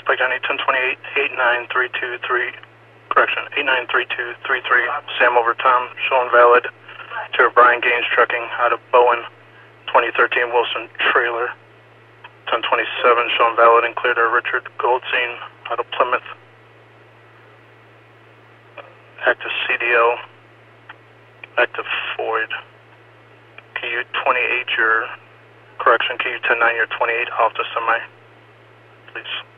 Pike County 1028 89323, correction, 893233, Sam over Tom, showing valid to Brian Gaines Trucking out of Bowen, 2013 Wilson trailer. 1027, showing valid and clear to Richard Goldstein out of Plymouth. Active CDL, active Floyd. KU 28, your correction, KU 109, your 28 off the semi, please.